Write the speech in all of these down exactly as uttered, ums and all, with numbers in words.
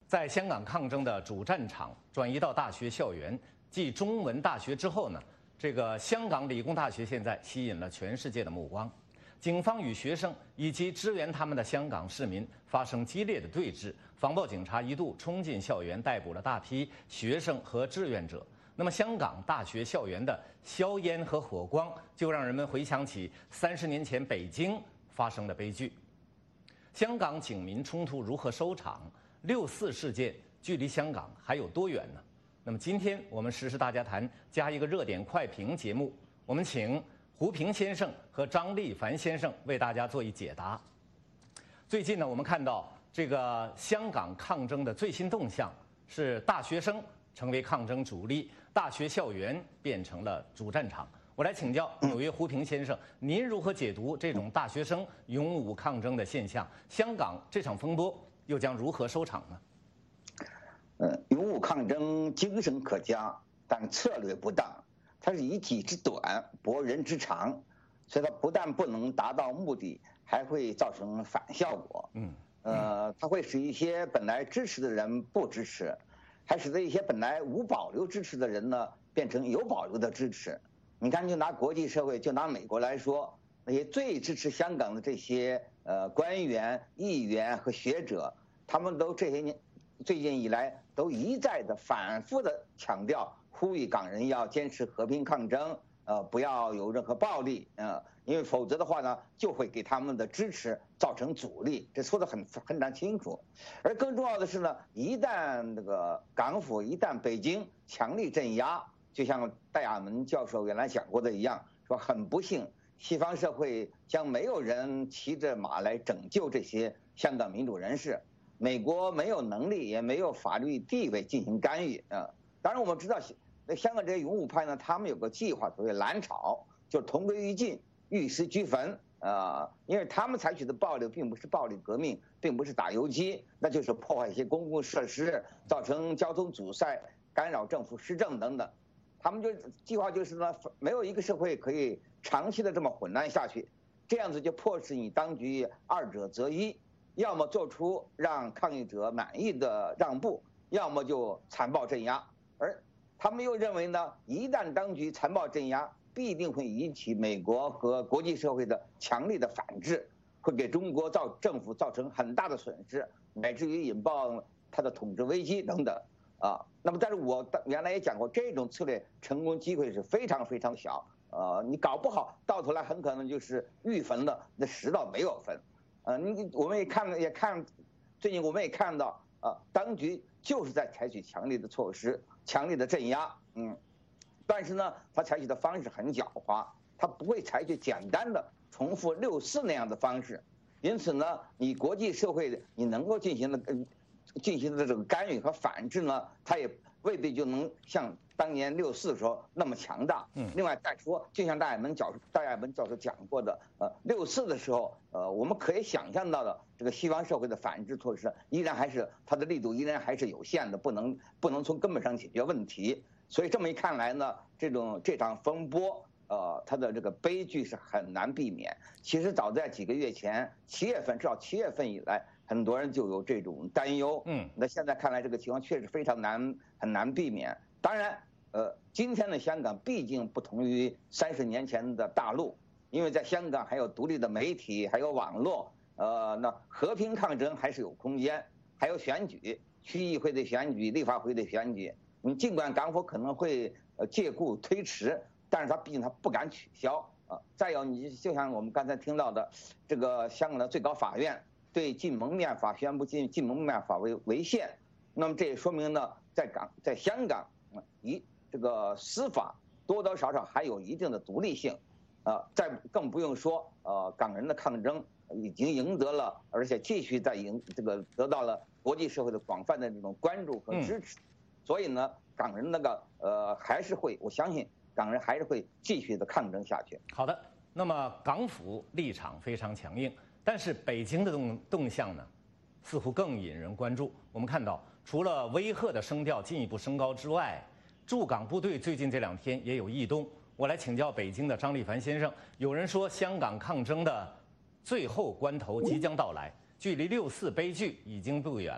在香港抗争的主战场转移到大学校园，继中文大学之后呢，这个香港理工大学现在吸引了全世界的目光。警方与学生以及支援他们的香港市民发生激烈的对峙，防暴警察一度冲进校园，逮捕了大批学生和志愿者。那么，香港大学校园的硝烟和火光，就让人们回想起三十年前北京发生的悲剧。香港警民冲突如何收场？六四事件距离香港还有多远呢？那么今天我们时事大家谈加一个热点快评节目，我们请胡平先生和张立凡先生为大家做一解答。最近呢，我们看到这个香港抗争的最新动向是大学生成为抗争主力，大学校园变成了主战场。我来请教纽约胡平先生，您如何解读这种大学生勇武抗争的现象？香港这场风波又将如何收场呢？ 呃，勇武抗争精神可嘉，但策略不当。它是以己之短博人之长，所以它不但不能达到目的，还会造成反效果。嗯，呃，它会使一些本来支持的人不支持，还使得一些本来无保留支持的人呢变成有保留的支持。你看，就拿国际社会，就拿美国来说，那些最支持香港的这些呃官员、议员和学者，他们都这些年最近以来都一再的反复的强调，呼吁港人要坚持和平抗争，呃，不要有任何暴力，呃，因为否则的话呢，就会给他们的支持造成阻力，这说得很非常清楚。而更重要的是呢，一旦这个港府，一旦北京强力镇压，就像戴亚门教授原来讲过的一样，说很不幸，西方社会将没有人骑着马来拯救这些香港民主人士。美国没有能力，也没有法律地位进行干预啊。当然，我们知道，那香港这些勇武派呢，他们有个计划，所谓蓝潮，就是同归于尽，玉石俱焚啊。因为他们采取的暴力并不是暴力革命，并不是打游击，那就是破坏一些公共设施，造成交通阻塞，干扰政府施政等等。他们就计划就是呢，没有一个社会可以长期的这么混乱下去，这样子就迫使你当局二者择一。要么做出让抗议者满意的让步，要么就残暴镇压。而他们又认为呢，一旦当局残暴镇压，必定会引起美国和国际社会的强力的反制，会给中国造政府造成很大的损失，乃至于引爆他的统治危机等等啊。那么，但是我原来也讲过，这种策略成功机会是非常非常小。呃，你搞不好到头来很可能就是玉焚了，那石头没有焚。呃，你我们也看也看，最近我们也看到，呃，当局就是在采取强力的措施，强力的镇压，嗯，但是呢，他采取的方式很狡猾，他不会采取简单的重复六四那样的方式，因此呢，你国际社会你能够进行的进行的这个干预和反制呢，他也未必就能像当年六四的时候那么强大。嗯。另外再说，就像戴亚门教授戴亚门教授讲过的，呃，六四的时候，呃，我们可以想象到的这个西方社会的反制措施，依然还是它的力度依然还是有限的，不能不能从根本上解决问题。所以这么一看来呢，这种这场风波，呃，它的这个悲剧是很难避免。其实早在几个月前，七月份至少七月份以来，很多人就有这种担忧。嗯。那现在看来，这个情况确实非常难很难避免。当然。呃，今天的香港毕竟不同于三十年前的大陆，因为在香港还有独立的媒体，还有网络，呃，那和平抗争还是有空间，还有选举，区议会的选举、立法会的选举。你尽管港府可能会呃借故推迟，但是他毕竟他不敢取消啊。再有，你就像我们刚才听到的，这个香港的最高法院对禁蒙面法宣布禁禁蒙面法为违宪，那么这也说明呢，在港在香港一。这个司法多多少少还有一定的独立性，呃，再更不用说，呃，港人的抗争已经赢得了，而且继续在赢这个得到了国际社会的广泛的这种关注和支持，嗯、所以呢，港人那个呃还是会，我相信港人还是会继续的抗争下去。 好的，那么港府立场非常强硬，但是北京的动动向呢，似乎更引人关注。我们看到，除了威吓的声调进一步升高之外，驻港部队最近这两天也有异动，我来请教北京的张立凡先生。有人说，香港抗争的最后关头即将到来，距离六四悲剧已经不远了。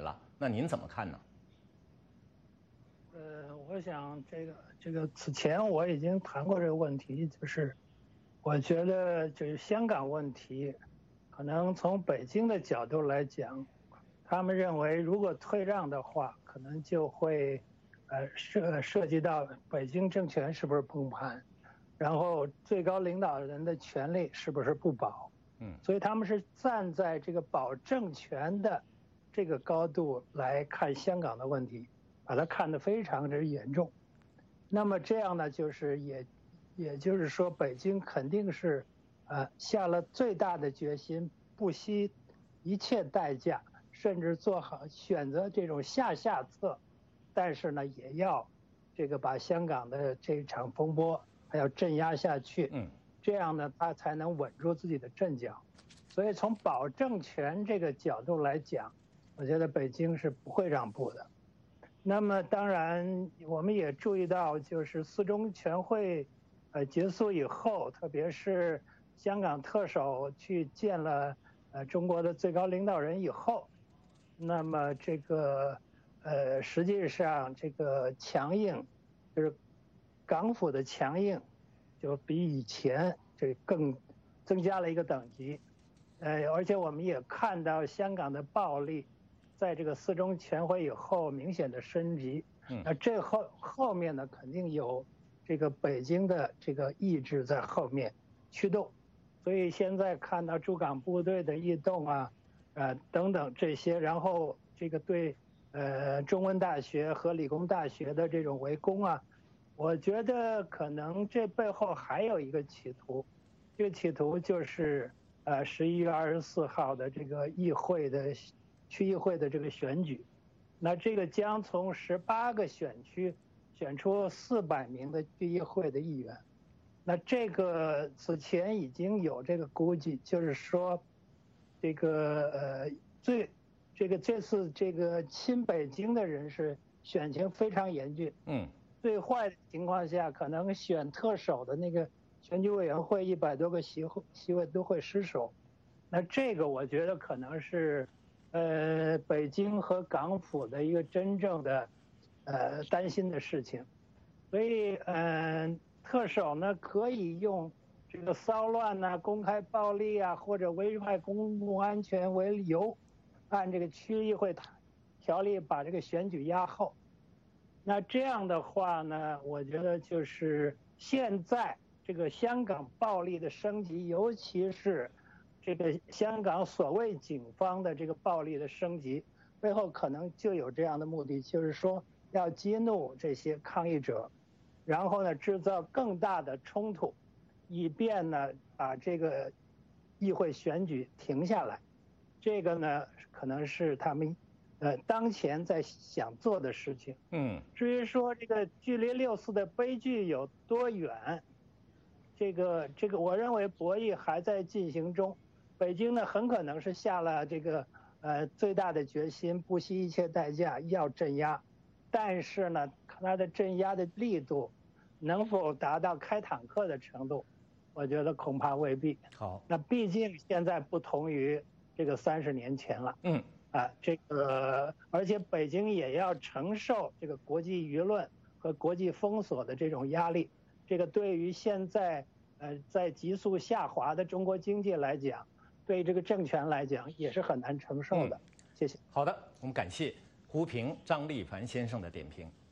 那您怎么看呢？ 呃，我想这个这个此前我已经谈过这个问题，就是我觉得就是香港问题，可能从北京的角度来讲，他们认为如果退让的话，可能就会呃涉涉及到北京政权是不是崩盘，然后最高领导人的权力是不是不保。嗯，所以他们是站在这个保政权的这个高度来看香港的问题，把它看得非常之严重。那么这样呢，就是也也就是说，北京肯定是呃下了最大的决心，不惜一切代价，甚至做好选择这种下下策，但是呢，也要这个把香港的这场风波还要镇压下去。嗯。这样呢，他才能稳住自己的阵脚。所以从保政权这个角度来讲，我觉得北京是不会让步的。那么当然，我们也注意到，就是四中全会呃结束以后，特别是香港特首去见了呃中国的最高领导人以后，那么这个呃实际上这个强硬，就是港府的强硬，就比以前这更增加了一个等级，呃，而且我们也看到香港的暴力，在这个四中全会以后明显的升级。嗯，那这后后面呢，肯定有这个北京的这个意志在后面驱动，所以现在看到驻港部队的异动啊，呃等等这些，然后这个对呃中文大学和理工大学的这种围攻啊。我觉得可能这背后还有一个企图，这个企图就是呃十一月二十四号的这个议会的区议会的这个选举，那这个将从十八个选区选出四百名的区议会的议员，那这个此前已经有这个估计，就是说这个呃最这个这次这个亲北京的人士选情非常严峻。嗯。最坏的情况下，可能选特首的那个选举委员会一百多个席会席位都会失守，那这个我觉得可能是，呃，北京和港府的一个真正的，呃，担心的事情，所以，嗯、呃，特首呢可以用这个骚乱呐、啊、公开暴力啊或者危害公共安全为由，按这个区议会条例把这个选举压后。那这样的话呢，我觉得就是现在这个香港暴力的升级，尤其是这个香港所谓警方的这个暴力的升级，背后可能就有这样的目的，就是说要激怒这些抗议者，然后呢制造更大的冲突，以便呢把这个议会选举停下来。这个呢可能是他们呃，当前在想做的事情。嗯，至于说这个距离六四的悲剧有多远，这个这个，我认为博弈还在进行中。北京呢，很可能是下了这个呃最大的决心，不惜一切代价要镇压，但是呢，它的镇压的力度能否达到开坦克的程度，我觉得恐怕未必。好，那毕竟现在不同于这个三十年前了。嗯。啊，这个而且北京也要承受这个国际舆论和国际封锁的这种压力，这个对于现在呃在急速下滑的中国经济来讲，对这个政权来讲也是很难承受的。嗯、谢谢。 好的，我们感谢胡平、张立凡先生的点评。